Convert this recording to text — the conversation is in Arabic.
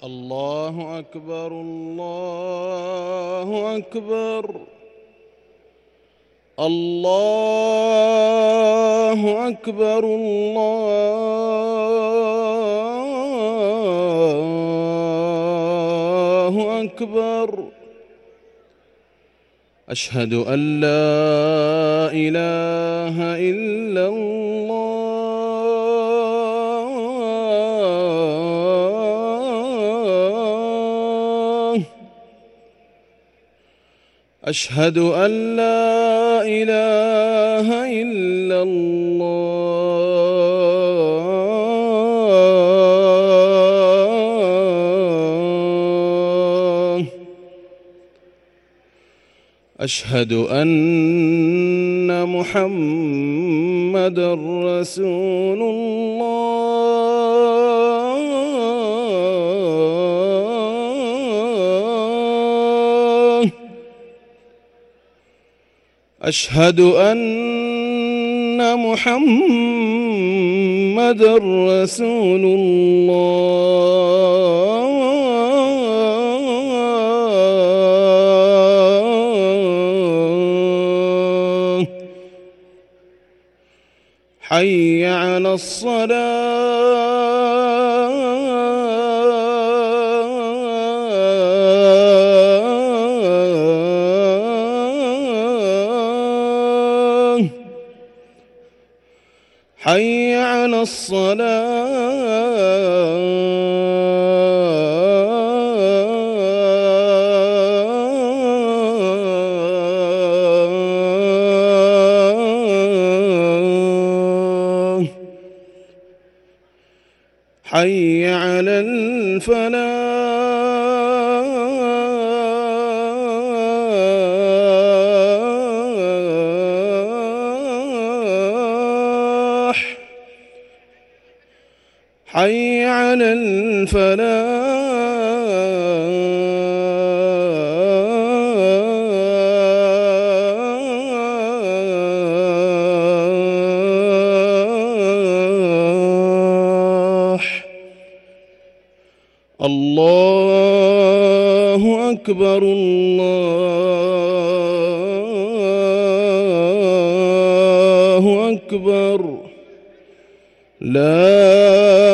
الله أكبر الله أكبر الله أكبر الله أكبر. أشهد أن لا إله إلا الله. أشهد أن لا إله إلا الله. أشهد أن محمدًا رسول الله. أشهد أن محمدًا رسول الله. حي على الصلاة. حي على الصلاة. حي على الفلاح. حي على الفلاح. الله أكبر الله أكبر. لا